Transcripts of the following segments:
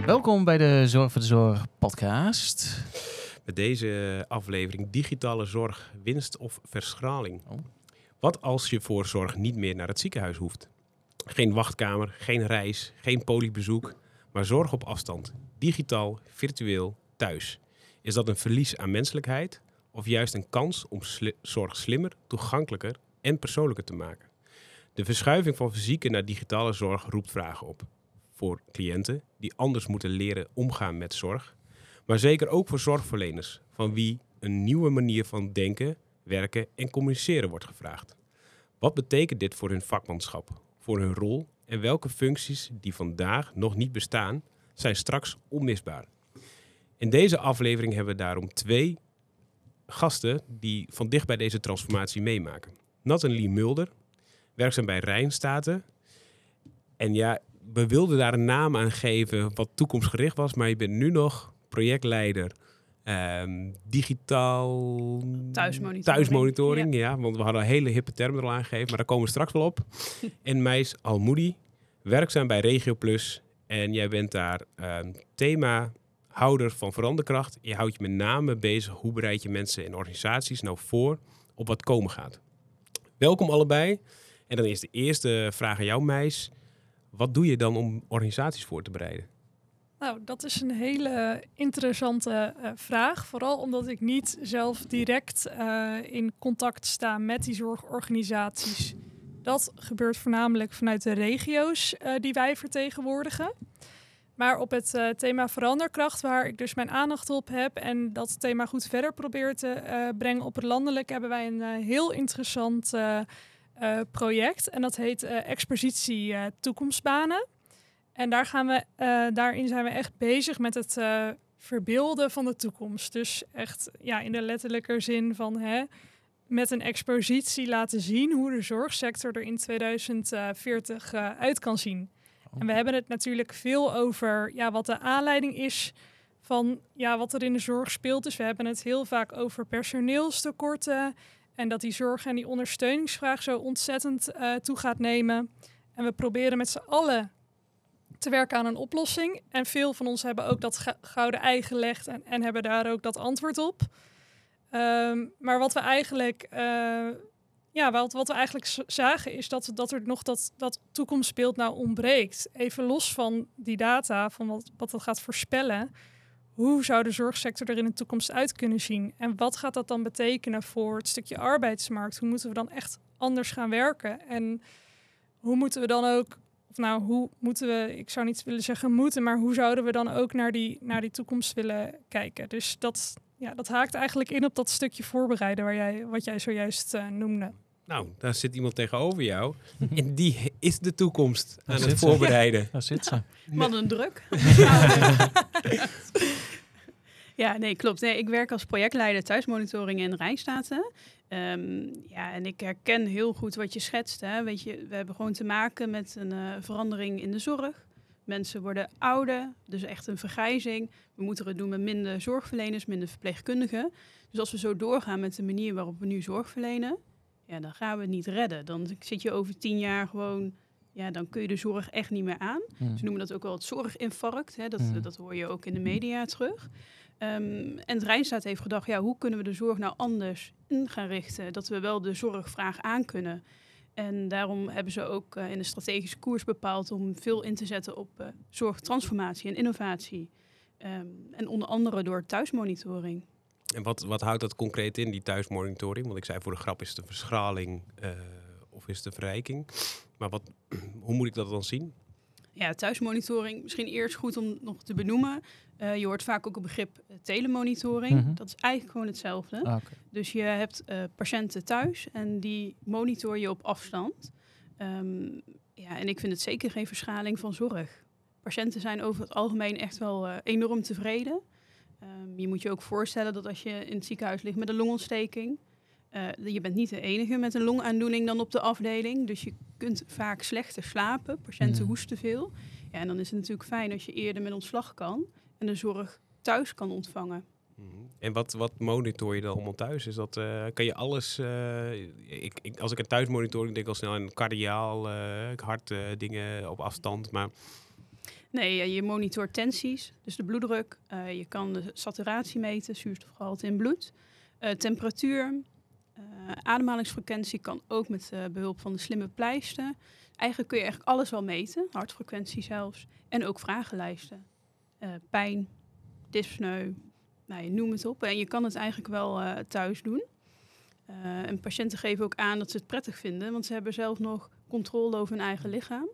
Welkom bij de Zorg voor de Zorg podcast. Met deze aflevering digitale zorg, winst of verschraling. Oh. Wat als je voor zorg niet meer naar het ziekenhuis hoeft? Geen wachtkamer, geen reis, geen polybezoek, maar zorg op afstand. Digitaal, virtueel, thuis. Is dat een verlies aan menselijkheid of juist een kans om zorg slimmer, toegankelijker en persoonlijker te maken? De verschuiving van fysieke naar digitale zorg roept vragen op. Voor cliënten die anders moeten leren omgaan met zorg. Maar zeker ook voor zorgverleners, van wie een nieuwe manier van denken, werken en communiceren wordt gevraagd. Wat betekent dit voor hun vakmanschap, voor hun rol en welke functies die vandaag nog niet bestaan, zijn straks onmisbaar? In deze aflevering hebben we daarom 2 gasten die van dichtbij deze transformatie meemaken. Nathalie Mulder, werkzaam bij Rijnstaten. En ja, we wilden daar een naam aan geven wat toekomstgericht was, maar je bent nu nog projectleider digitaal thuismonitoring. Ja, want we hadden een hele hippe term er al aangegeven, maar daar komen we straks wel op. En Meis Almoedi, werkzaam bij Regio Plus. En jij bent daar themahouder van veranderkracht. Je houdt je met name bezig, hoe bereid je mensen en organisaties nou voor op wat komen gaat. Welkom allebei. En dan is de eerste vraag aan jou, Meis. Wat doe je dan om organisaties voor te bereiden? Nou, dat is een hele interessante vraag. Vooral omdat ik niet zelf direct in contact sta met die zorgorganisaties. Dat gebeurt voornamelijk vanuit de regio's die wij vertegenwoordigen. Maar op het thema veranderkracht, waar ik dus mijn aandacht op heb en dat thema goed verder probeer te brengen op het landelijk, hebben wij een heel interessant project. En dat heet Expositie Toekomstbanen. En daarin zijn we echt bezig met het verbeelden van de toekomst. Dus echt in de letterlijke zin van met een expositie laten zien hoe de zorgsector er in 2040 uit kan zien. En we hebben het natuurlijk veel over wat de aanleiding is van wat er in de zorg speelt. Dus we hebben het heel vaak over personeelstekorten en dat die zorg en die ondersteuningsvraag zo ontzettend toe gaat nemen. En we proberen met z'n allen te werken aan een oplossing. En veel van ons hebben ook dat gouden ei gelegd en hebben daar ook dat antwoord op. Maar wat we eigenlijk wat we eigenlijk zagen is dat er nog dat toekomstbeeld nou ontbreekt. Even los van die data, van wat dat gaat voorspellen. Hoe zou de zorgsector er in de toekomst uit kunnen zien? En wat gaat dat dan betekenen voor het stukje arbeidsmarkt? Hoe moeten we dan echt anders gaan werken? En hoe moeten we dan ook, ik zou niet willen zeggen moeten, maar hoe zouden we dan ook naar die toekomst willen kijken? Dus dat haakt eigenlijk in op dat stukje voorbereiden wat jij zojuist noemde. Nou, daar zit iemand tegenover jou. En die is de toekomst aan het voorbereiden. Daar zit ze. Wat een druk. Ja, nee, klopt. Nee, ik werk als projectleider thuismonitoring in Rijnstaten. En ik herken heel goed wat je schetst. Hè. Weet je, we hebben gewoon te maken met een verandering in de zorg. Mensen worden ouder, dus echt een vergrijzing. We moeten het doen met minder zorgverleners, minder verpleegkundigen. Dus als we zo doorgaan met de manier waarop we nu zorg verlenen, dan gaan we het niet redden. Dan zit je over 10 jaar gewoon, dan kun je de zorg echt niet meer aan. Ze noemen dat ook wel het zorginfarct. Hè. Dat hoor je ook in de media terug. En het Rijnstaat heeft gedacht, hoe kunnen we de zorg nou anders in gaan richten? Dat we wel de zorgvraag aan kunnen. En daarom hebben ze ook in de strategische koers bepaald om veel in te zetten op zorgtransformatie en innovatie. En onder andere door thuismonitoring. En wat houdt dat concreet in, die thuismonitoring? Want ik zei voor de grap, is het een verschraling of is het een verrijking? Maar hoe moet ik dat dan zien? Ja, thuismonitoring, misschien eerst goed om nog te benoemen. Je hoort vaak ook het begrip telemonitoring. Mm-hmm. Dat is eigenlijk gewoon hetzelfde. Okay. Dus je hebt patiënten thuis en die monitor je op afstand. En ik vind het zeker geen verschaling van zorg. Patiënten zijn over het algemeen echt wel enorm tevreden. Je moet je ook voorstellen dat als je in het ziekenhuis ligt met een longontsteking, je bent niet de enige met een longaandoening dan op de afdeling. Dus je kunt vaak slechter slapen. Patiënten hoesten veel. Ja, en dan is het natuurlijk fijn als je eerder met ontslag kan en de zorg thuis kan ontvangen. En wat monitor je dan allemaal thuis? Is dat, kan je alles... als ik aan thuismonitoring denk al snel aan cardiaal, hart dingen op afstand, maar... Nee, je monitort tensies, dus de bloeddruk. Je kan de saturatie meten, zuurstofgehalte in bloed. Temperatuur, ademhalingsfrequentie kan ook met behulp van de slimme pleister. Eigenlijk kun je alles wel meten, hartfrequentie zelfs. En ook vragenlijsten. Pijn, dyspneu, je noem het op. En je kan het eigenlijk wel thuis doen. En patiënten geven ook aan dat ze het prettig vinden, want ze hebben zelf nog controle over hun eigen lichaam.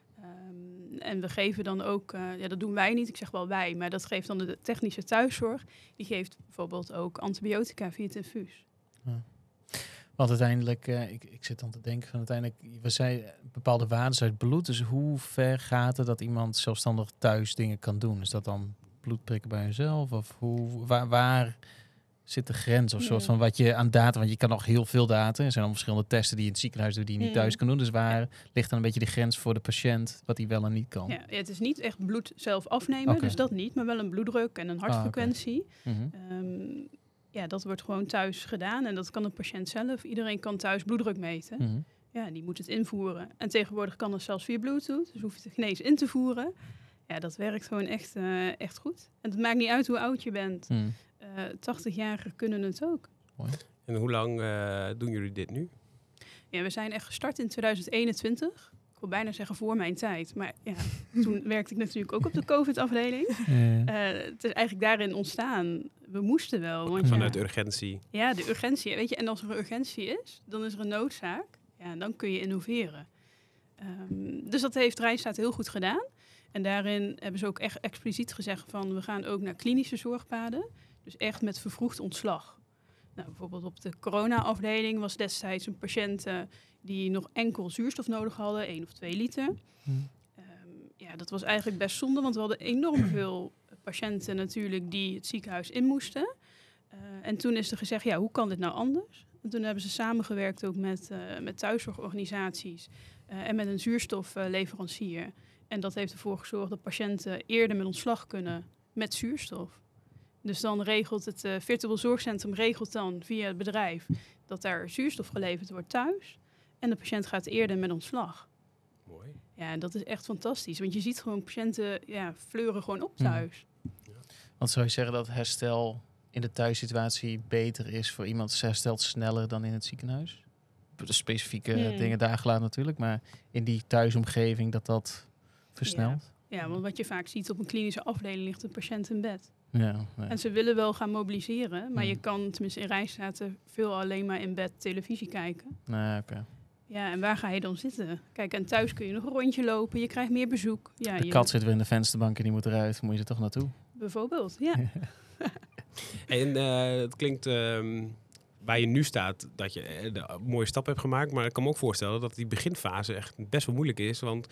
En we geven dan ook, dat doen wij niet, ik zeg wel wij, maar dat geeft dan de technische thuiszorg. Die geeft bijvoorbeeld ook antibiotica via het infuus. Ja. Want uiteindelijk, ik zit dan te denken van uiteindelijk, we zijn bepaalde waarden uit bloed. Dus hoe ver gaat het dat iemand zelfstandig thuis dingen kan doen? Is dat dan bloedprikken bij jezelf? Of waar zit de grens of soort van wat je aan data, want je kan nog heel veel data. Er zijn al verschillende testen die je in het ziekenhuis doet die je niet thuis kan doen. Dus waar ligt dan een beetje de grens voor de patiënt wat hij wel en niet kan? Ja, het is niet echt bloed zelf afnemen, dus dat niet, maar wel een bloeddruk en een hartfrequentie. Dat wordt gewoon thuis gedaan en dat kan de patiënt zelf. Iedereen kan thuis bloeddruk meten. Ja, die moet het invoeren. En tegenwoordig kan dat zelfs via Bluetooth, dus hoef je het geen eens in te voeren. Ja, dat werkt gewoon echt goed. En het maakt niet uit hoe oud je bent. 80-jarigen kunnen het ook. Mooi. En hoe lang doen jullie dit nu? Ja, we zijn echt gestart in 2021. Ik wil bijna zeggen voor mijn tijd. Maar ja, toen werkte ik natuurlijk ook op de COVID-afdeling. Het is eigenlijk daarin ontstaan. We moesten wel. Want vanuit urgentie. Ja, de urgentie. Weet je, en als er een urgentie is, dan is er een noodzaak. Ja, en dan kun je innoveren. Dus dat heeft Rijnstaat heel goed gedaan. En daarin hebben ze ook echt expliciet gezegd van we gaan ook naar klinische zorgpaden. Dus echt met vervroegd ontslag. Nou, bijvoorbeeld op de corona-afdeling was destijds een patiënt die nog enkel zuurstof nodig hadden, 1 of 2 liter. Dat was eigenlijk best zonde, want we hadden enorm veel patiënten natuurlijk die het ziekenhuis in moesten. En toen is er gezegd, hoe kan dit nou anders? En toen hebben ze samengewerkt ook met thuiszorgorganisaties en met een zuurstofleverancier. En dat heeft ervoor gezorgd dat patiënten eerder met ontslag kunnen met zuurstof. Dus dan regelt het virtueel zorgcentrum dan via het bedrijf dat daar zuurstof geleverd wordt thuis. En de patiënt gaat eerder met ontslag. Mooi. Ja, en dat is echt fantastisch. Want je ziet gewoon patiënten fleuren gewoon op thuis. Want zou je zeggen dat herstel in de thuissituatie beter is voor iemand? Ze herstelt sneller dan in het ziekenhuis? De specifieke dingen daar gelaten natuurlijk. Maar in die thuisomgeving dat versnelt? Ja, want wat je vaak ziet op een klinische afdeling ligt een patiënt in bed. Ja. En ze willen wel gaan mobiliseren, maar je kan, tenminste in Rijnstaten, veel alleen maar in bed televisie kijken. Oké. Ja, en waar ga je dan zitten? Kijk, en thuis kun je nog een rondje lopen, je krijgt meer bezoek. Ja, de kat zit weer in de vensterbank en die moet eruit. Moet je er toch naartoe? Bijvoorbeeld, ja. En het klinkt waar je nu staat dat je een mooie stap hebt gemaakt, maar ik kan me ook voorstellen dat die beginfase echt best wel moeilijk is, want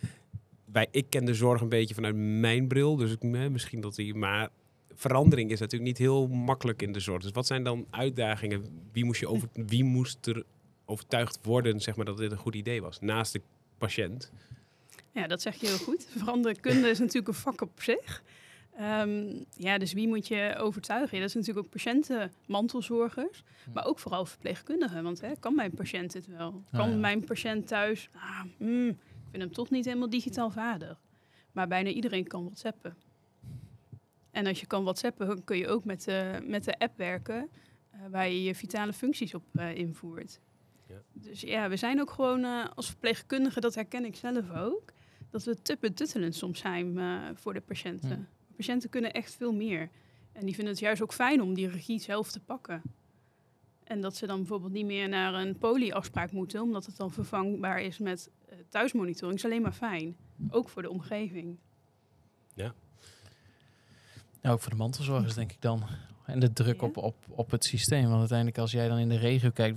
ik ken de zorg een beetje vanuit mijn bril, dus misschien maar verandering is natuurlijk niet heel makkelijk in de zorg. Dus wat zijn dan uitdagingen? Wie moest er overtuigd worden, zeg maar, dat dit een goed idee was, naast de patiënt? Ja, dat zeg je heel goed. Veranderkunde is natuurlijk een vak op zich. Dus wie moet je overtuigen? Dat is natuurlijk ook patiënten, mantelzorgers, maar ook vooral verpleegkundigen. Want kan mijn patiënt dit wel? Kan mijn patiënt thuis? Ik vind hem toch niet helemaal digitaal vaardig. Maar bijna iedereen kan WhatsAppen. En als je kan WhatsAppen, kun je ook met de app werken waar je je vitale functies op invoert. Ja. Dus we zijn ook gewoon als verpleegkundigen, dat herken ik zelf ook, dat we te betuttelend soms zijn voor de patiënten. Patiënten kunnen echt veel meer. En die vinden het juist ook fijn om die regie zelf te pakken. En dat ze dan bijvoorbeeld niet meer naar een poli-afspraak moeten, omdat het dan vervangbaar is met thuismonitoring. Is alleen maar fijn. Ook voor de omgeving. Ja. Ook voor de mantelzorgers denk ik dan. En de druk op het systeem. Want uiteindelijk als jij dan in de regio kijkt,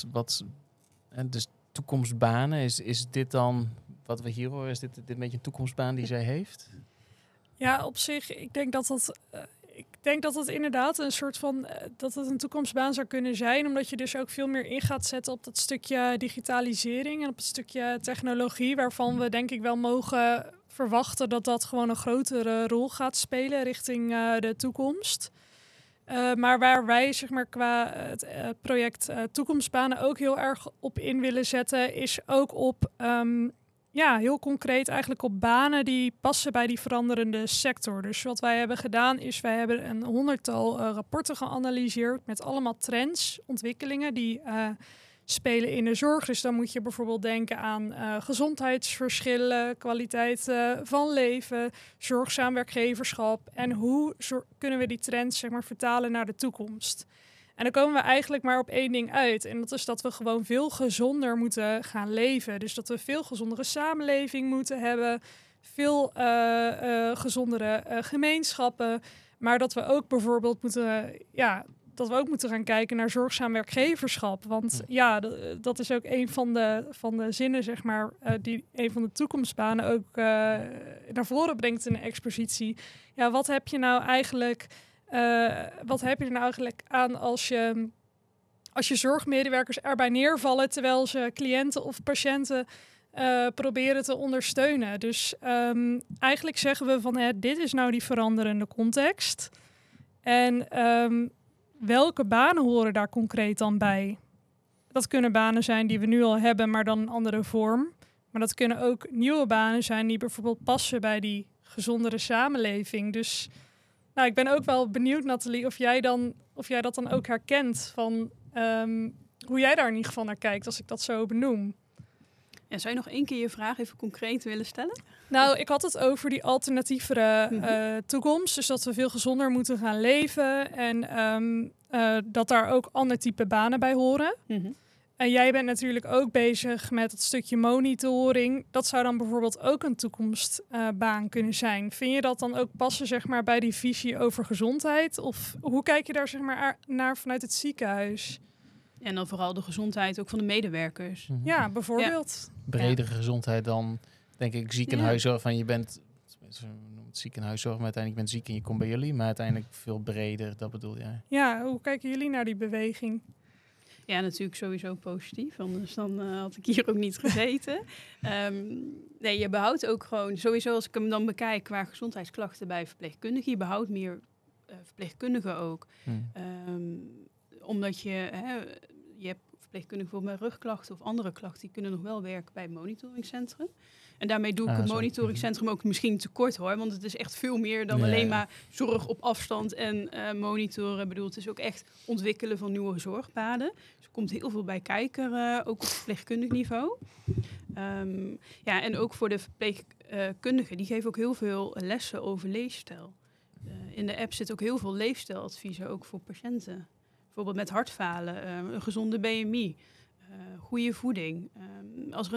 dus toekomstbanen, is dit dan, wat we hier horen, is dit een beetje een toekomstbaan die zij heeft? Ja, op zich, ik denk dat het inderdaad een soort van, dat het een toekomstbaan zou kunnen zijn, omdat je dus ook veel meer in gaat zetten op dat stukje digitalisering en op het stukje technologie, waarvan we denk ik wel mogen verwachten dat dat gewoon een grotere rol gaat spelen richting de toekomst. Maar waar wij zeg maar qua het project toekomstbanen ook heel erg op in willen zetten, is ook op heel concreet eigenlijk op banen die passen bij die veranderende sector. Dus wat wij hebben gedaan is, wij hebben een 100-tal rapporten geanalyseerd met allemaal trends, ontwikkelingen die spelen in de zorg. Dus dan moet je bijvoorbeeld denken aan gezondheidsverschillen, kwaliteit van leven, zorgzaam werkgeverschap en hoe kunnen we die trends vertalen naar de toekomst. En dan komen we eigenlijk maar op één ding uit. En dat is dat we gewoon veel gezonder moeten gaan leven. Dus dat we veel gezondere samenleving moeten hebben. Veel gezondere gemeenschappen. Maar dat we ook bijvoorbeeld moeten gaan kijken naar zorgzaam werkgeverschap. Want dat is ook een van de zinnen, die een van de toekomstbanen ook naar voren brengt in de expositie. Ja, wat heb je nou eigenlijk aan als je zorgmedewerkers erbij neervallen terwijl ze cliënten of patiënten proberen te ondersteunen? Dus eigenlijk zeggen we van dit is nou die veranderende context. En welke banen horen daar concreet dan bij? Dat kunnen banen zijn die we nu al hebben, maar dan een andere vorm. Maar dat kunnen ook nieuwe banen zijn die bijvoorbeeld passen bij die gezondere samenleving. Dus ik ben ook wel benieuwd, Nathalie, of jij dat dan ook herkent van hoe jij daar in ieder geval naar kijkt, als ik dat zo benoem. Ja, zou je nog 1 keer je vraag even concreet willen stellen? Nou, ik had het over die alternatievere toekomst. Dus dat we veel gezonder moeten gaan leven en dat daar ook ander type banen bij horen. Mm-hmm. En jij bent natuurlijk ook bezig met het stukje monitoring. Dat zou dan bijvoorbeeld ook een toekomstbaan kunnen zijn. Vind je dat dan ook passen bij die visie over gezondheid? Of hoe kijk je daar naar vanuit het ziekenhuis? En dan vooral de gezondheid ook van de medewerkers. Mm-hmm. Ja, bijvoorbeeld. Bredere gezondheid dan, denk ik, ziekenhuiszorg. Van je bent, we noemen het ziekenhuiszorg, maar uiteindelijk ben je ziek en je komt bij jullie. Maar uiteindelijk veel breder, dat bedoel jij? Ja, hoe kijken jullie naar die beweging? Ja, natuurlijk sowieso positief. Anders dan had ik hier ook niet gezeten. Nee, je behoudt ook gewoon, sowieso als ik hem dan bekijk qua gezondheidsklachten bij verpleegkundigen, je behoudt meer verpleegkundigen ook. Omdat je hebt verpleegkundigen bijvoorbeeld met rugklachten of andere klachten, die kunnen nog wel werken bij het monitoringcentrum. En daarmee doe ik het monitoringcentrum ook misschien tekort hoor, want het is echt veel meer dan alleen maar zorg op afstand en monitoren. Ik bedoel, het is ook echt ontwikkelen van nieuwe zorgpaden. Dus er komt heel veel bij kijken, ook op verpleegkundig niveau. En ook voor de verpleegkundigen, die geven ook heel veel lessen over leefstijl. In de app zit ook heel veel leefstijladviezen, ook voor patiënten. Bijvoorbeeld met hartfalen, een gezonde BMI, goede voeding. Als er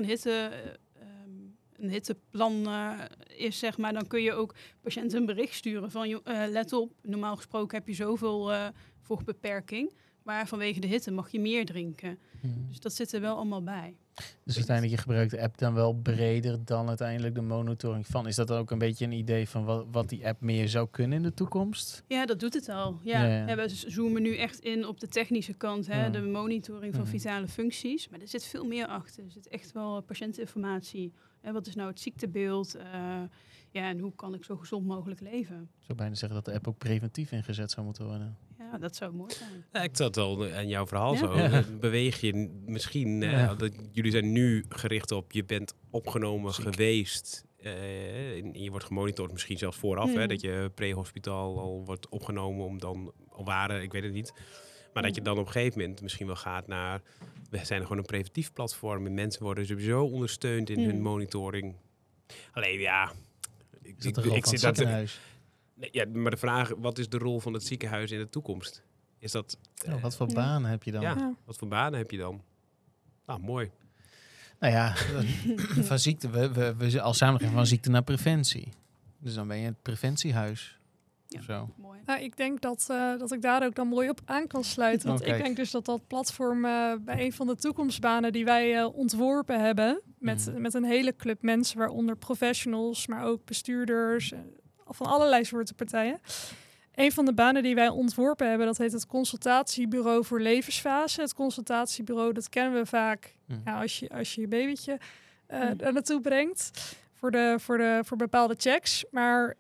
een hitteplan is, dan kun je ook patiënten een bericht sturen van let op, normaal gesproken heb je zoveel vochtbeperking, maar vanwege de hitte mag je meer drinken. Dus dat zit er wel allemaal bij. Dus uiteindelijk, je gebruikt de app dan wel breder dan uiteindelijk de monitoring van. Is dat ook een beetje een idee van wat die app meer zou kunnen in de toekomst? Ja, dat doet het al. Ja, we zoomen nu echt in op de technische kant, de monitoring van vitale functies. Maar er zit veel meer achter. Er zit echt wel patiëntinformatie. Wat is nou het ziektebeeld? En hoe kan ik zo gezond mogelijk leven? Ik zou bijna zeggen dat de app ook preventief ingezet zou moeten worden. Ja, dat zou mooi zijn. Ja, ik zat al aan jouw verhaal zo. Beweeg je misschien... jullie zijn nu gericht op... Je bent opgenomen geweest... en je wordt gemonitord misschien zelfs vooraf. Dat je pre-hospitaal al wordt opgenomen om dan... Al waren, ik weet het niet. Maar dat je dan op een gegeven moment misschien wel gaat naar... We zijn gewoon een preventief platform. En mensen worden sowieso ondersteund in hun monitoring. Alleen ik zit dat... Ja, maar de vraag, wat is de rol van het ziekenhuis in de toekomst? Is dat... wat voor banen heb je dan? Ja, wat voor banen heb je dan? Nou, mooi. Nou ja, van ziekte, we als samenleving van ziekte naar preventie. Dus dan ben je het preventiehuis. Ja, of zo. Mooi. Nou, ik denk dat ik daar ook dan mooi op aan kan sluiten. Want ik denk dus dat platform bij een van de toekomstbanen die wij ontworpen hebben, met een hele club mensen, waaronder professionals, maar ook bestuurders, van allerlei soorten partijen. Een van de banen die wij ontworpen hebben, dat heet het consultatiebureau voor levensfase. Het consultatiebureau, dat kennen we vaak als je babytje er naartoe brengt voor bepaalde checks. Maar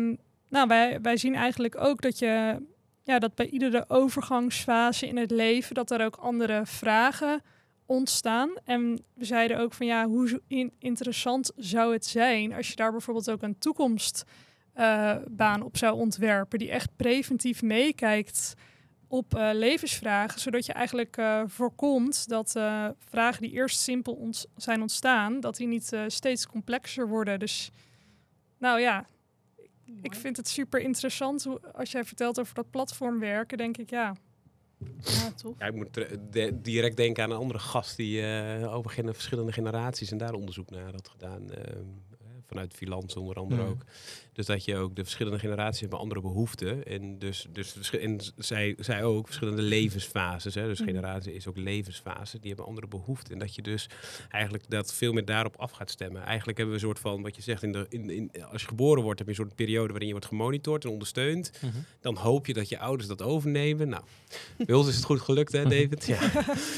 wij zien eigenlijk ook dat bij iedere overgangsfase in het leven, dat er ook andere vragen ontstaan. En we zeiden ook van ja, hoe interessant zou het zijn als je daar bijvoorbeeld ook een toekomstbaan op zou ontwerpen die echt preventief meekijkt op levensvragen, zodat je eigenlijk voorkomt dat vragen die eerst simpel zijn ontstaan, dat die niet steeds complexer worden. Dus nou ja, ik vind het super interessant. Als jij vertelt over dat platformwerken, denk ik ja, tof. Ja, ik moet direct denken aan een andere gast die over verschillende generaties en daar onderzoek naar had gedaan. Vanuit Vilans onder andere ook. Dus dat je ook de verschillende generaties hebben andere behoeften. En en zij ook verschillende levensfases. Hè. Dus generatie is ook levensfase. Die hebben andere behoeften. En dat je dus eigenlijk dat veel meer daarop af gaat stemmen. Eigenlijk hebben we een soort van, wat je zegt, als je geboren wordt, heb je een soort periode waarin je wordt gemonitord en ondersteund. Dan hoop je dat je ouders dat overnemen. Nou, bij ons is het goed gelukt, hè, David? Ja.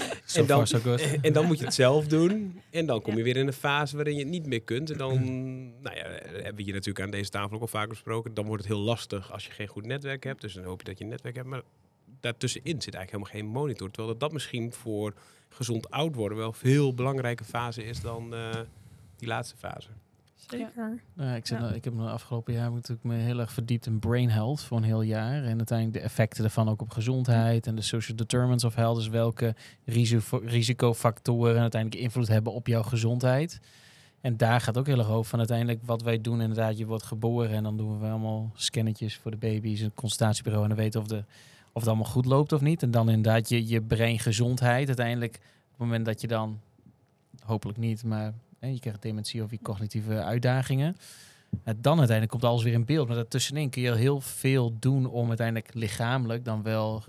En dan moet je het zelf doen. En dan kom je weer in een fase waarin je het niet meer kunt. En dan hebben we hier natuurlijk aan deze tafel ook al vaak besproken. Dan wordt het heel lastig als je geen goed netwerk hebt. Dus dan hoop je dat je een netwerk hebt. Maar daartussenin zit eigenlijk helemaal geen monitor. Terwijl dat misschien voor gezond oud worden wel veel belangrijke fase is dan die laatste fase. zeker. Ik heb me afgelopen jaar natuurlijk me heel erg verdiept in brain health voor een heel jaar. En uiteindelijk de effecten daarvan ook op gezondheid en de social determinants of health. Dus welke risicofactoren uiteindelijk invloed hebben op jouw gezondheid. En daar gaat ook heel erg over van uiteindelijk wat wij doen. Inderdaad, je wordt geboren en dan doen we allemaal scannetjes voor de baby's, een consultatiebureau en dan weten of het allemaal goed loopt of niet. En dan inderdaad je breingezondheid. Uiteindelijk op het moment dat je dan, hopelijk niet, maar je krijgt dementie of je cognitieve uitdagingen. Dan uiteindelijk komt alles weer in beeld. Maar daartussenin kun je heel veel doen om uiteindelijk lichamelijk dan wel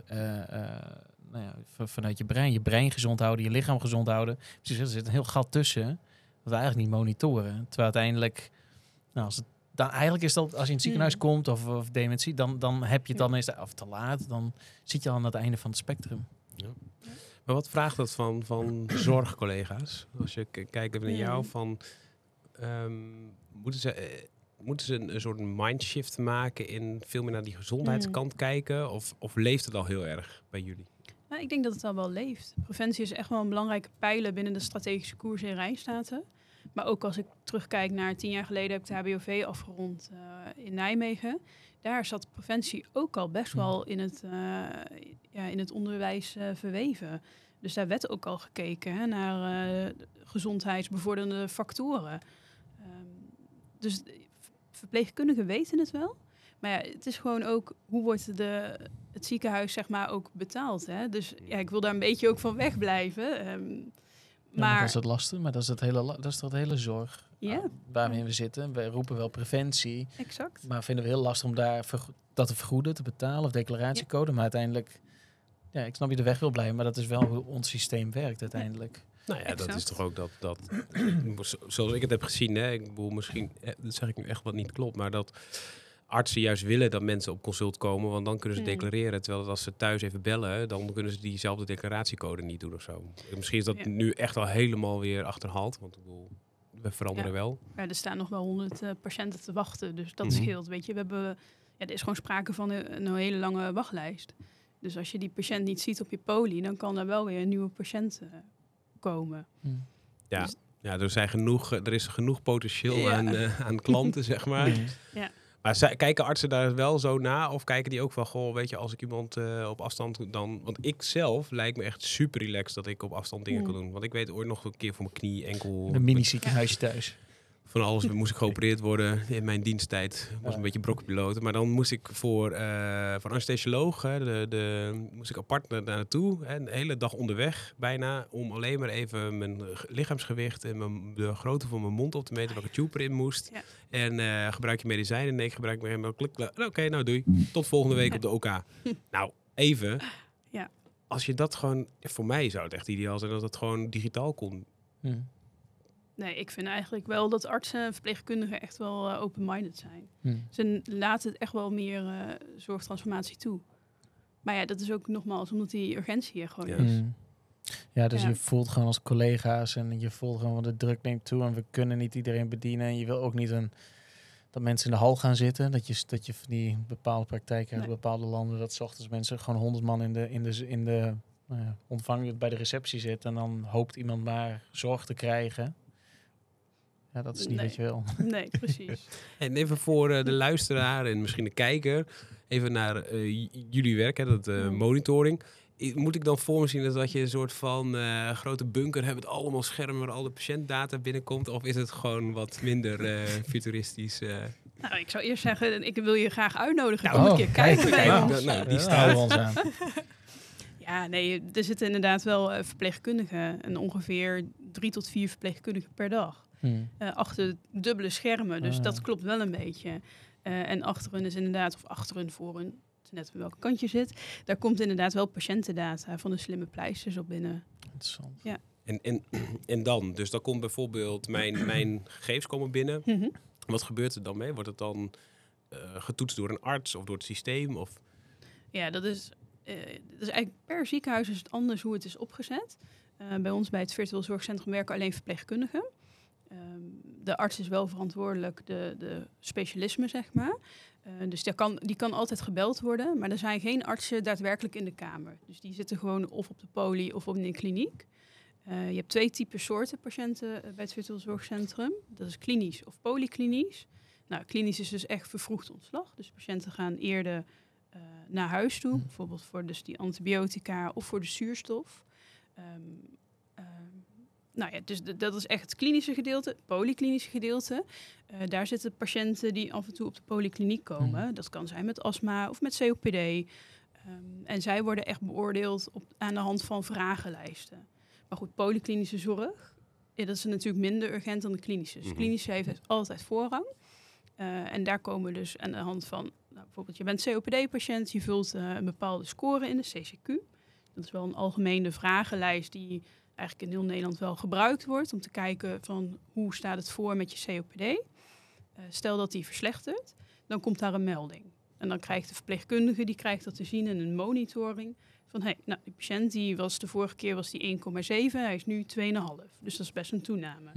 vanuit je brein gezond houden, je lichaam gezond houden. Dus er zit een heel gat tussen. Dat we eigenlijk niet monitoren. Terwijl uiteindelijk, eigenlijk is dat als je in het ziekenhuis komt of dementie, dan heb je het dan eens of te laat, dan zit je al aan het einde van het spectrum. Ja. Maar wat vraagt dat van zorgcollega's? Als je kijkt naar jou, moeten ze een soort mindshift maken in veel meer naar die gezondheidskant kijken? Of leeft het al heel erg bij jullie? Nou, ik denk dat het al wel leeft. Preventie is echt wel een belangrijke pijler binnen de strategische koers in Rijnstaten. Maar ook als ik terugkijk naar 10 jaar geleden heb ik de HBOV afgerond in Nijmegen. Daar zat preventie ook al best wel in het onderwijs verweven. Dus daar werd ook al gekeken naar gezondheidsbevorderende factoren. Dus verpleegkundigen weten het wel. Maar ja, het is gewoon ook, hoe wordt het ziekenhuis zeg maar ook betaald? Hè? Dus ja, ik wil daar een beetje ook van wegblijven. Maar dat is het lastig, maar dat is toch het hele zorg waarmee we zitten. We roepen wel preventie, exact. Maar vinden we heel lastig om daar dat te vergoeden, te betalen of declaratiecode. Maar uiteindelijk, ik snap je de weg wil blijven, maar dat is wel hoe ons systeem werkt uiteindelijk. Nou ja, dat is toch ook dat zoals ik het heb gezien, hè, ik bedoel, misschien, dat zeg ik nu echt wat niet klopt, maar dat artsen juist willen dat mensen op consult komen, want dan kunnen ze declareren. Terwijl als ze thuis even bellen, dan kunnen ze diezelfde declaratiecode niet doen of zo. Misschien is dat nu echt al helemaal weer achterhaald, want ik bedoel, we veranderen wel. Ja, er staan nog wel 100 patiënten te wachten, dus dat scheelt. Weet je, er is gewoon sprake van een hele lange wachtlijst. Dus als je die patiënt niet ziet op je poli, dan kan er wel weer een nieuwe patiënt komen. Ja. Dus, er is genoeg potentieel aan klanten, zeg maar. Ja. Maar kijken artsen daar wel zo na? Of kijken die ook van, goh, weet je, als ik iemand op afstand dan... Want ik zelf lijkt me echt super relaxed dat ik op afstand dingen kan doen. Want ik weet ooit nog een keer voor mijn knie, enkel... Een mini-ziekenhuisje thuis. Van alles moest ik geopereerd worden in mijn diensttijd. Was een beetje brokkenpiloot. Maar dan moest ik voor anesthesioloog, moest ik apart naar naartoe. Een hele dag onderweg bijna. Om alleen maar even mijn lichaamsgewicht en de grootte van mijn mond op te meten. Welke tube erin moest. Ja. En gebruik je medicijnen? Nee, ik gebruik me Oké, nou doei. Tot volgende week op de OK. Nou, even. Ja. Als je dat gewoon... Voor mij zou het echt ideaal zijn dat het gewoon digitaal kon. Nee, ik vind eigenlijk wel dat artsen en verpleegkundigen echt wel open-minded zijn. Ze laten het echt wel meer zorgtransformatie toe. Maar ja, dat is ook nogmaals omdat die urgentie er gewoon is. Ja, dus je voelt gewoon als collega's en je voelt gewoon de druk neemt toe en we kunnen niet iedereen bedienen. En je wil ook niet dat mensen in de hal gaan zitten. Dat je van die bepaalde praktijken uit bepaalde landen, dat 's ochtends mensen gewoon 100 man in de ontvang je het bij de receptie zit en dan hoopt iemand maar zorg te krijgen. Ja, dat is niet wat je wil. Nee, precies. En even voor de luisteraar en misschien de kijker, even naar jullie werk, hè, dat monitoring. Moet ik dan voor me zien dat je een soort van grote bunker hebt met allemaal schermen waar al de patiëntdata binnenkomt? Of is het gewoon wat minder futuristisch? Nou, ik zou eerst zeggen, ik wil je graag uitnodigen. Nou, Kom een keer kijken bij ons. Die Daar staat. houden we ons aan. Ja, nee, er zitten inderdaad wel verpleegkundigen. En ongeveer 3 tot 4 verpleegkundigen per dag. Achter dubbele schermen, dus dat klopt wel een beetje. En achter hun is inderdaad, of achter hun, voor hun, het is net op welke kant je zit. Daar komt inderdaad wel patiëntendata van de slimme pleisters op binnen. Interessant. Ja. En dan? Dus dan komt bijvoorbeeld mijn gegevens komen binnen. Mm-hmm. Wat gebeurt er dan mee? Wordt het dan getoetst door een arts of door het systeem? Of? Ja, dat is eigenlijk per ziekenhuis is het anders hoe het is opgezet. Bij ons bij het virtueel zorgcentrum werken alleen verpleegkundigen. De arts is wel verantwoordelijk, de specialisme, zeg maar. Dus die kan altijd gebeld worden. Maar er zijn geen artsen daadwerkelijk in de kamer. Dus die zitten gewoon of op de poli of op een kliniek. Je hebt 2 typen soorten patiënten bij het virtueel zorgcentrum. Dat is klinisch of polyklinisch. Nou, klinisch is dus echt vervroegd ontslag. Dus patiënten gaan eerder naar huis toe. Bijvoorbeeld voor dus die antibiotica of voor de zuurstof. Nou ja, dus dat is echt het klinische gedeelte, het polyklinische gedeelte. Daar zitten patiënten die af en toe op de polykliniek komen. Dat kan zijn met astma of met COPD. En zij worden echt beoordeeld aan de hand van vragenlijsten. Maar goed, polyklinische zorg, dat is natuurlijk minder urgent dan de klinische. Dus klinische heeft altijd voorrang. En daar komen dus aan de hand van, bijvoorbeeld je bent COPD-patiënt, je vult een bepaalde score in de CCQ. Dat is wel een algemene vragenlijst die eigenlijk in heel Nederland wel gebruikt wordt om te kijken van hoe staat het voor met je COPD. Stel dat die verslechtert, dan komt daar een melding. En dan krijgt de verpleegkundige, die krijgt dat te zien in een monitoring. Van die patiënt die was de vorige keer was die 1,7, hij is nu 2,5. Dus dat is best een toename.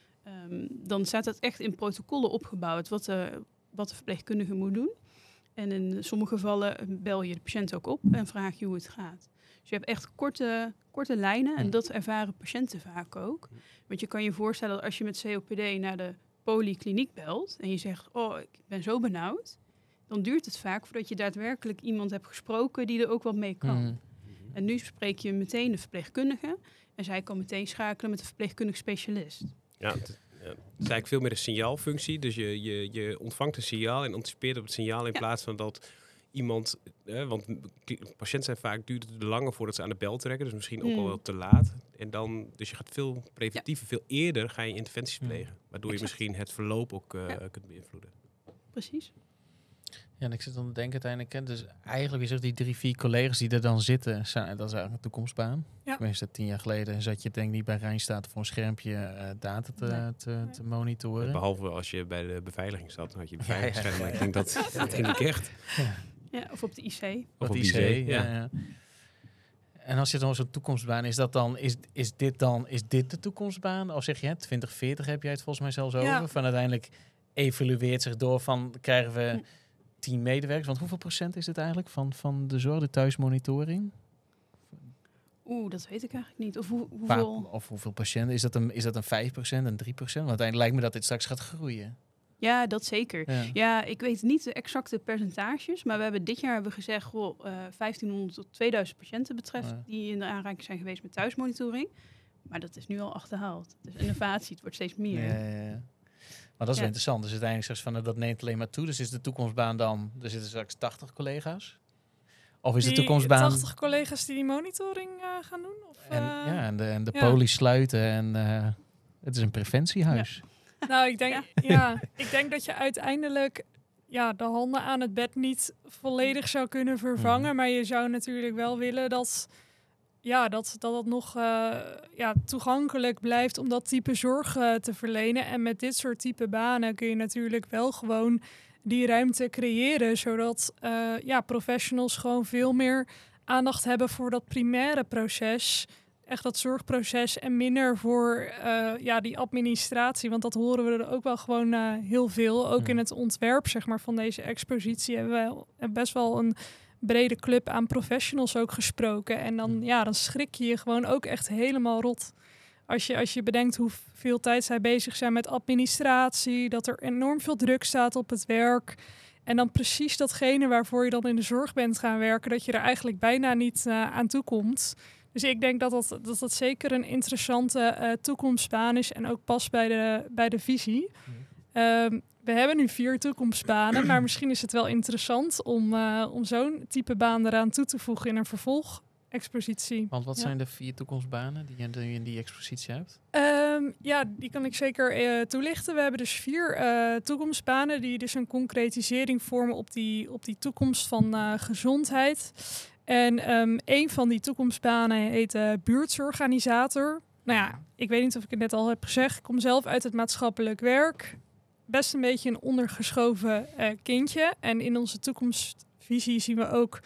Dan staat het echt in protocollen opgebouwd wat de verpleegkundige moet doen. En in sommige gevallen bel je de patiënt ook op en vraag je hoe het gaat. Dus je hebt echt korte lijnen en dat ervaren patiënten vaak ook. Want je kan je voorstellen dat als je met COPD naar de polykliniek belt en je zegt, ik ben zo benauwd, dan duurt het vaak voordat je daadwerkelijk iemand hebt gesproken die er ook wat mee kan. En nu spreek je meteen de verpleegkundige en zij kan meteen schakelen met de verpleegkundig specialist. Ja, het is eigenlijk veel meer een signaalfunctie. Dus je ontvangt een signaal en anticipeert op het signaal in plaats van dat iemand, want patiënten zijn vaak duurt het langer voordat ze aan de bel trekken, dus misschien ook wel te laat. En dan, dus je gaat veel preventiever, veel eerder ga je interventies plegen, waardoor je misschien het verloop ook kunt beïnvloeden. Precies. Ja, en ik zit dan te denken uiteindelijk, dus eigenlijk is er die 3-4 collega's die er dan zitten, dat is eigenlijk een toekomstbaan. Ja. Tenminste, 10 jaar geleden zat je denk ik niet bij Rijnstaat voor een schermpje data te monitoren. Behalve als je bij de beveiliging zat, dan had je beveiligingsscherm. Ik denk dat denk ik echt. Ja, of op de IC. Of die IC, ja. En als je dan zo'n toekomstbaan is, dat dan is dit de toekomstbaan? Of zeg je 2040 heb jij het volgens mij zelfs over? Van uiteindelijk evalueert zich door van krijgen we 10 medewerkers. Want hoeveel procent is het eigenlijk van de zorg, de thuismonitoring? Dat weet ik eigenlijk niet. Of hoeveel... Of hoeveel patiënten? Is dat een 5%, een 3%? Want uiteindelijk lijkt me dat dit straks gaat groeien. Ja, dat zeker. Ja, ik weet niet de exacte percentages, maar we hebben dit jaar gezegd 1500 tot 2000 patiënten betreft die in de aanraking zijn geweest met thuismonitoring. Maar dat is nu al achterhaald. Dus innovatie, het wordt steeds meer. Ja. Maar dat is wel interessant. Dus uiteindelijk straks van dat neemt alleen maar toe. Dus is de toekomstbaan dan, er zitten straks 80 collega's? Of is de toekomstbaan 80 collega's die monitoring gaan doen? Of, en de poli sluiten en het is een preventiehuis. Ja. Nou, ik denk dat je uiteindelijk de handen aan het bed niet volledig zou kunnen vervangen. Maar je zou natuurlijk wel willen dat het nog toegankelijk blijft om dat type zorg te verlenen. En met dit soort type banen kun je natuurlijk wel gewoon die ruimte creëren. Zodat professionals gewoon veel meer aandacht hebben voor dat primaire proces. Echt dat zorgproces en minder voor die administratie. Want dat horen we er ook wel gewoon heel veel. Ook in het ontwerp zeg maar, van deze expositie hebben we best wel een brede club aan professionals ook gesproken. En dan schrik je gewoon ook echt helemaal rot. Als je bedenkt hoeveel tijd zij bezig zijn met administratie, dat er enorm veel druk staat op het werk. En dan precies datgene waarvoor je dan in de zorg bent gaan werken, dat je er eigenlijk bijna niet aan toe komt. Dus ik denk dat zeker een interessante toekomstbaan is en ook past bij de visie. We hebben nu 4 toekomstbanen, maar misschien is het wel interessant om zo'n type baan eraan toe te voegen in een vervolgexpositie. Want wat zijn de 4 toekomstbanen die je in die expositie hebt? Die kan ik zeker toelichten. We hebben dus 4 toekomstbanen die dus een concretisering vormen op die toekomst van gezondheid. En een van die toekomstbanen heet buurtzorganisator. Nou ja, ik weet niet of ik het net al heb gezegd. Ik kom zelf uit het maatschappelijk werk. Best een beetje een ondergeschoven kindje. En in onze toekomstvisie zien we ook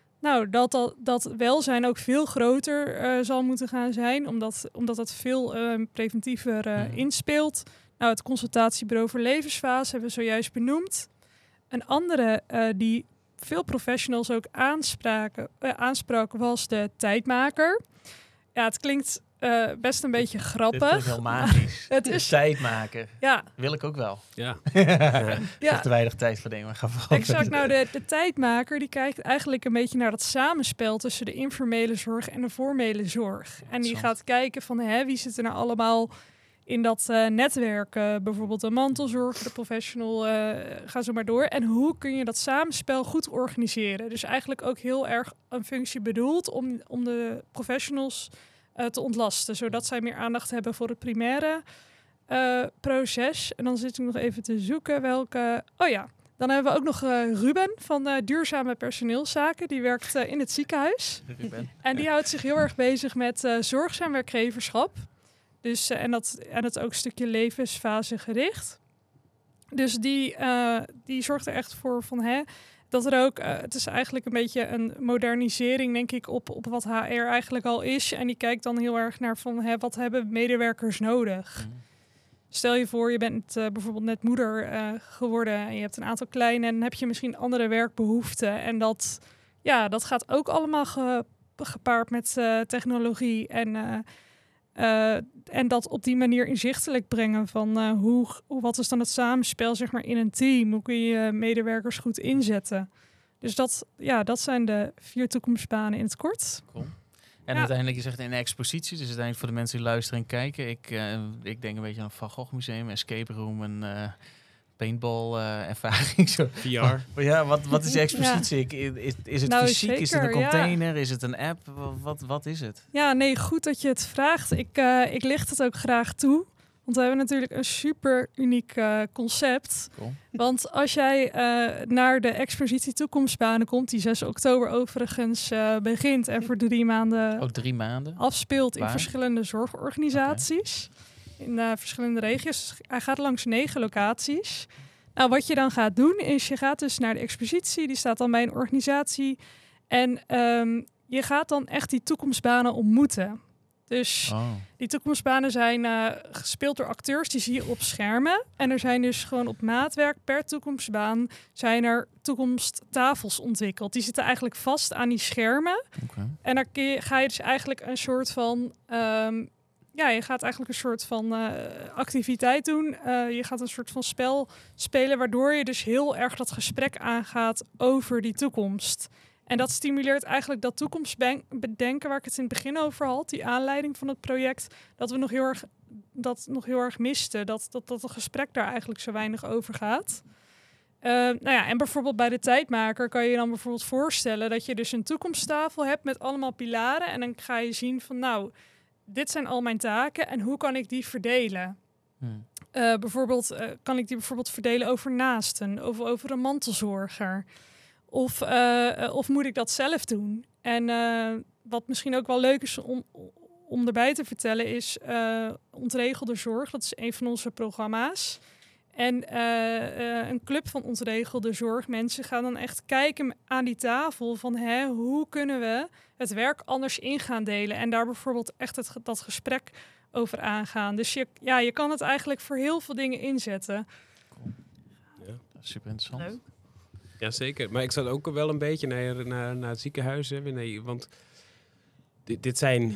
dat welzijn ook veel groter zal moeten gaan zijn. Omdat dat veel preventiever inspeelt. Nou, het consultatiebureau voor levensfase hebben we zojuist benoemd. Een andere die veel professionals ook aanspraken was de tijdmaker. Ja, het klinkt best een beetje grappig. Dit is heel magisch. Het is tijdmaker. Ja. Wil ik ook wel. Ja. Ja. Te weinig tijd voor dingen. Exact. Nou, de tijdmaker die kijkt eigenlijk een beetje naar dat samenspel tussen de informele zorg en de formele zorg. En die gaat kijken van wie zit er nou allemaal in dat netwerk. Bijvoorbeeld de mantelzorg, de professional, ga zo maar door. En hoe kun je dat samenspel goed organiseren? Dus eigenlijk ook heel erg een functie bedoeld om de professionals te ontlasten. Zodat zij meer aandacht hebben voor het primaire proces. En dan zit ik nog even te zoeken welke... Oh ja, dan hebben we ook nog Ruben van Duurzame Personeelszaken. Die werkt in het ziekenhuis. Ruben. En die houdt zich heel erg bezig met zorgzaam werkgeverschap. Dus, en het ook een stukje levensfase gericht. Dus die zorgt er echt voor van... dat er ook, het is eigenlijk een beetje een modernisering, denk ik, op wat HR eigenlijk al is. En die kijkt dan heel erg naar van, wat hebben medewerkers nodig? Stel je voor, je bent bijvoorbeeld net moeder geworden en je hebt een aantal kleine en dan heb je misschien andere werkbehoeften. En dat gaat ook allemaal gepaard met technologie en dat op die manier inzichtelijk brengen van wat is dan het samenspel zeg maar in een team? Hoe kun je medewerkers goed inzetten? Dus dat zijn de 4 toekomstbanen in het kort. Cool. En uiteindelijk, je zegt in de expositie, dus uiteindelijk voor de mensen die luisteren en kijken. Ik denk een beetje aan een Van Gogh museum, escape room, een paintball ervaring. Zo. VR. Ja, wat is de expositie? Is het fysiek? Zeker, is het een container? Is het een app? Wat is het? Ja, nee, goed dat je het vraagt. Ik licht het ook graag toe. Want we hebben natuurlijk een super uniek concept. Cool. Want als jij naar de expositie Toekomstbanen komt, die 6 oktober overigens begint en voor 3 maanden, Ook 3 maanden afspeelt Waar? in verschillende zorgorganisaties. In verschillende regio's. Hij gaat langs 9 locaties. Nou, wat je dan gaat doen, is je gaat dus naar de expositie. Die staat dan bij een organisatie. En je gaat dan echt die toekomstbanen ontmoeten. Dus die toekomstbanen zijn gespeeld door acteurs, die zie je op schermen. En er zijn dus gewoon op maatwerk per toekomstbaan zijn er toekomsttafels ontwikkeld. Die zitten eigenlijk vast aan die schermen. Okay. En daar ga je dus eigenlijk een soort van... je gaat eigenlijk een soort van activiteit doen. Je gaat een soort van spel spelen, waardoor je dus heel erg dat gesprek aangaat over die toekomst. En dat stimuleert eigenlijk dat toekomstbedenken waar ik het in het begin over had, die aanleiding van het project, dat we nog heel erg misten. Dat het gesprek daar eigenlijk zo weinig over gaat. En bijvoorbeeld bij de tijdmaker kan je dan bijvoorbeeld voorstellen dat je dus een toekomsttafel hebt met allemaal pilaren. En dan ga je zien van dit zijn al mijn taken en hoe kan ik die verdelen? Bijvoorbeeld kan ik die bijvoorbeeld verdelen over naasten of over een mantelzorger. Of moet ik dat zelf doen? En wat misschien ook wel leuk is om erbij te vertellen is Ontregelde Zorg. Dat is een van onze programma's. En een club van Ontregelde Zorg. Mensen gaan dan echt kijken aan die tafel van hoe kunnen we het werk anders in gaan delen. En daar bijvoorbeeld echt dat gesprek over aangaan. Dus je kan het eigenlijk voor heel veel dingen inzetten. Cool. Ja, dat is super interessant. Leuk. Jazeker, maar ik zat ook wel een beetje naar het ziekenhuis. Hè. Nee, want dit zijn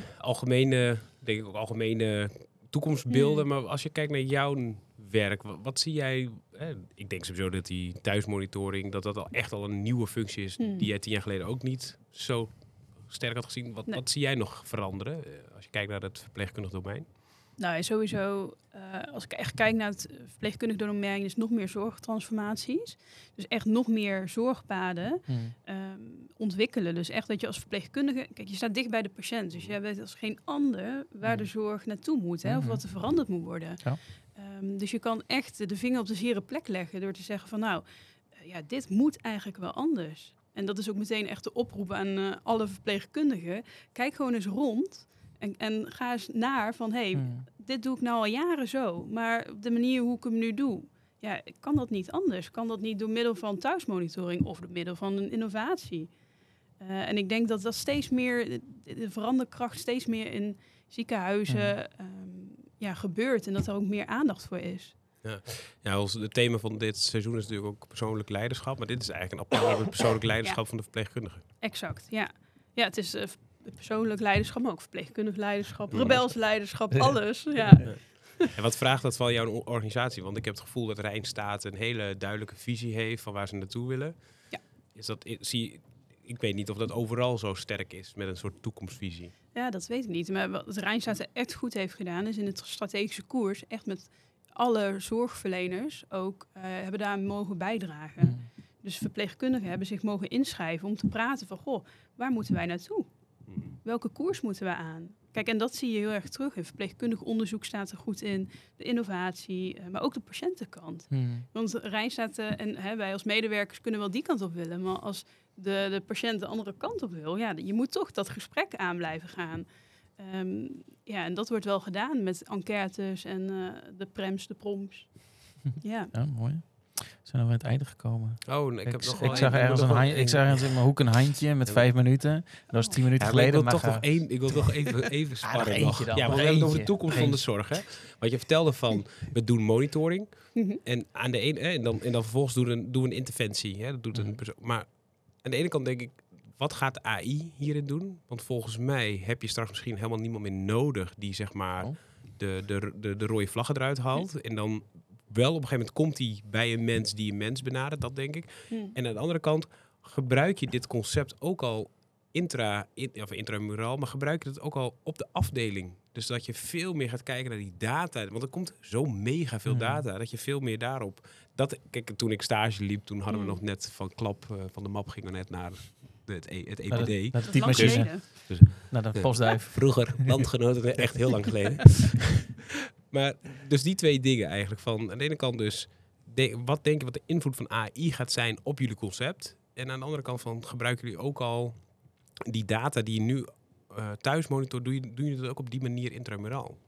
algemene toekomstbeelden. Maar als je kijkt naar jouw werk, wat zie jij? Ik denk sowieso dat die thuismonitoring, dat al echt al een nieuwe functie is die jij 10 jaar geleden ook niet zo sterk had gezien. Wat zie jij nog veranderen als je kijkt naar het verpleegkundig domein? Nou, sowieso, als ik echt kijk naar het verpleegkundig domein, is nog meer zorgtransformaties. Dus echt nog meer zorgpaden ontwikkelen. Dus echt dat je als verpleegkundige... Kijk, je staat dicht bij de patiënt. Dus jij weet als geen ander waar de zorg naartoe moet. Hè, of wat er veranderd moet worden. Ja. Dus je kan echt de vinger op de zere plek leggen door te zeggen van nou, dit moet eigenlijk wel anders. En dat is ook meteen echt de oproep aan alle verpleegkundigen. Kijk gewoon eens rond en ga eens naar van dit doe ik nou al jaren zo. Maar op de manier hoe ik hem nu doe, kan dat niet anders? Kan dat niet door middel van thuismonitoring of door middel van een innovatie? En ik denk dat steeds meer, de veranderkracht steeds meer in ziekenhuizen gebeurt. En dat er ook meer aandacht voor is. Ja, het thema van dit seizoen is natuurlijk ook persoonlijk leiderschap. Maar dit is eigenlijk een appel op het persoonlijk leiderschap van de verpleegkundige. Exact, ja. Ja, het is persoonlijk leiderschap, maar ook verpleegkundig leiderschap, rebels leiderschap, alles. Ja. En wat vraagt dat van jouw organisatie? Want ik heb het gevoel dat Rijnstaat een hele duidelijke visie heeft van waar ze naartoe willen. Ja. Ik weet niet of dat overal zo sterk is met een soort toekomstvisie. Ja, dat weet ik niet. Maar wat Rijnstaat er echt goed heeft gedaan, is in het strategische koers echt met alle zorgverleners ook hebben daar mogen bijdragen. Dus verpleegkundigen hebben zich mogen inschrijven om te praten van, waar moeten wij naartoe? Welke koers moeten we aan? Kijk, en dat zie je heel erg terug. In verpleegkundig onderzoek staat er goed in. De innovatie, maar ook de patiëntenkant. Want Rijnstaat en wij als medewerkers kunnen wel die kant op willen. Maar als de patiënt de andere kant op wil, je moet toch dat gesprek aan blijven gaan. En dat wordt wel gedaan met enquêtes en de prems, de proms. Ja, mooi. We zijn al aan het einde gekomen. Ik zag ergens in mijn hoek een handje met 5 minuten. Dat was 10 minuten geleden. Ik wil toch even sparren nog. We hebben het over de toekomst van de zorg. Hè? Want je vertelde van, we doen monitoring. En aan de ene, en dan vervolgens doen we een interventie. Hè? Dat doet een persoon. Maar aan de ene kant denk ik, wat gaat AI hierin doen? Want volgens mij heb je straks misschien helemaal niemand meer nodig die zeg maar de rode vlaggen eruit haalt. En dan wel op een gegeven moment komt hij bij een mens die een mens benadert, dat denk ik. En aan de andere kant gebruik je dit concept ook al intramuraal, maar gebruik je het ook al op de afdeling. Dus dat je veel meer gaat kijken naar die data. Want er komt zo mega veel data, dat je veel meer daarop... Kijk, toen ik stage liep, toen hadden we nog net van van de map gingen we net naar het EPD. Dat is lang geleden. Naar de postduif. Vroeger, landgenoten, echt heel lang geleden. Maar dus die 2 dingen eigenlijk. Van aan de ene kant dus, wat denk je wat de invloed van AI gaat zijn op jullie concept? En aan de andere kant van, gebruiken jullie ook al die data die je nu thuis monitort, doen jullie dat ook op die manier intramuraal?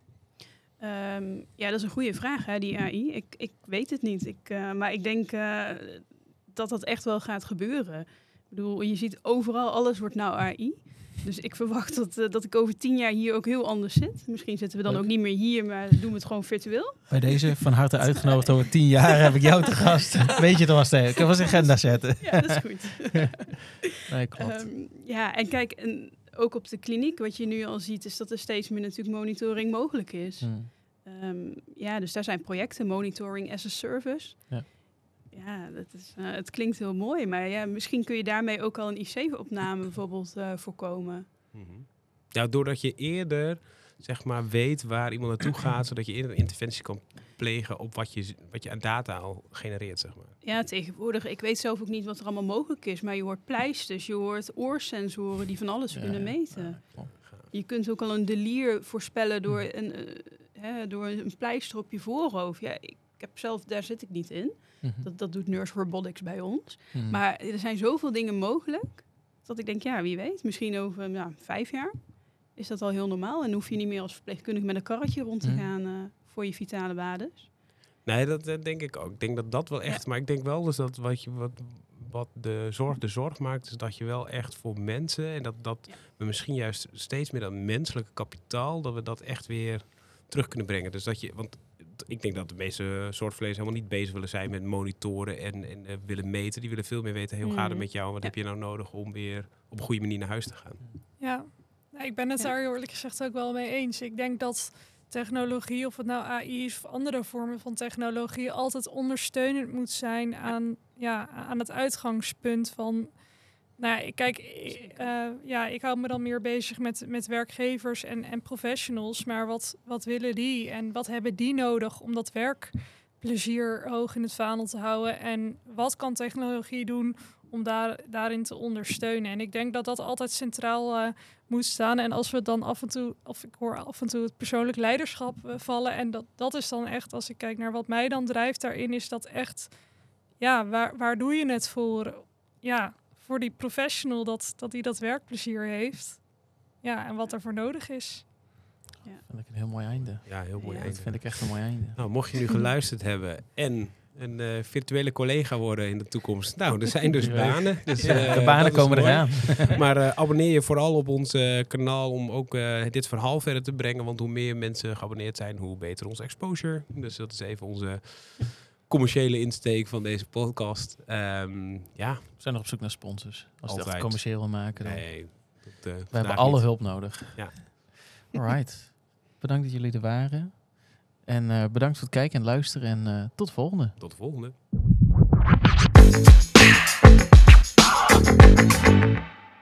Dat is een goede vraag, hè, die AI. Ik weet het niet. Maar ik denk dat echt wel gaat gebeuren. Ik bedoel, je ziet overal, alles wordt nou AI. Dus ik verwacht dat ik over 10 jaar hier ook heel anders zit. Misschien zitten we dan ook niet meer hier, maar doen we het gewoon virtueel. Bij deze van harte uitgenodigd. Over 10 jaar heb ik jou te gast. Weet je het al, Steve? Ik kan wel eens agenda zetten. Ja, dat is goed. Nee, klopt. En kijk, en ook op de kliniek, wat je nu al ziet, is dat er steeds meer natuurlijk monitoring mogelijk is. Dus daar zijn projecten, monitoring as a service. Ja, het klinkt heel mooi, maar misschien kun je daarmee ook al een IC-opname bijvoorbeeld voorkomen. Ja, doordat je eerder zeg maar weet waar iemand naartoe gaat, zodat je eerder een interventie kan plegen op wat je aan data al genereert, zeg maar. Ja, tegenwoordig, ik weet zelf ook niet wat er allemaal mogelijk is, maar je hoort pleisters, je hoort oorsensoren die van alles kunnen meten. Je kunt ook al een delier voorspellen door een pleister op je voorhoofd. Ja, ik heb zelf, daar zit ik niet in. Dat doet Nurse Robotics bij ons. Maar er zijn zoveel dingen mogelijk, dat ik denk, wie weet, misschien over 5 jaar is dat al heel normaal. En hoef je niet meer als verpleegkundige met een karretje rond te gaan voor je vitale waardes. Nee, dat denk ik ook. Ik denk dat wel echt, maar ik denk wel dus dat wat de zorg maakt, is dat je wel echt voor mensen, en dat we misschien juist steeds meer dat menselijke kapitaal, dat we dat echt weer terug kunnen brengen. Dus dat je, want Want ik denk dat de meeste zorgverleners helemaal niet bezig willen zijn met monitoren en willen meten. Die willen veel meer weten, hoe gaat het met jou? Wat heb je nou nodig om weer op een goede manier naar huis te gaan? Ja, nou, ik ben het daar eerlijk gezegd ook wel mee eens. Ik denk dat technologie, of het nou AI is of andere vormen van technologie, altijd ondersteunend moet zijn aan het uitgangspunt van... Nou, kijk, ik hou me dan meer bezig met werkgevers en professionals. Maar wat willen die en wat hebben die nodig om dat werkplezier hoog in het vaandel te houden? En wat kan technologie doen om daarin te ondersteunen? En ik denk dat dat altijd centraal moet staan. En als we dan af en toe, of ik hoor af en toe het persoonlijk leiderschap vallen. En dat is dan echt, als ik kijk naar wat mij dan drijft daarin, is dat echt, waar doe je het voor? Ja, voor die professional, dat hij dat werkplezier heeft. Ja, en wat ervoor nodig is. Ja. Vind ik een heel mooi einde. Ja, heel mooi einde. Dat vind ik echt een mooi einde. Nou, mocht je nu geluisterd hebben en een virtuele collega worden in de toekomst. Nou, er zijn dus banen. Dus, de banen komen eraan. Maar abonneer je vooral op ons kanaal om ook dit verhaal verder te brengen. Want hoe meer mensen geabonneerd zijn, hoe beter onze exposure. Dus dat is even onze commerciële insteek van deze podcast. We zijn nog op zoek naar sponsors. Als je Altijd. het echt commercieel wil maken. Dan. Nee, we hebben alle hulp nodig. Ja. Alright. Bedankt dat jullie er waren. En bedankt voor het kijken en luisteren. En tot de volgende. Tot de volgende.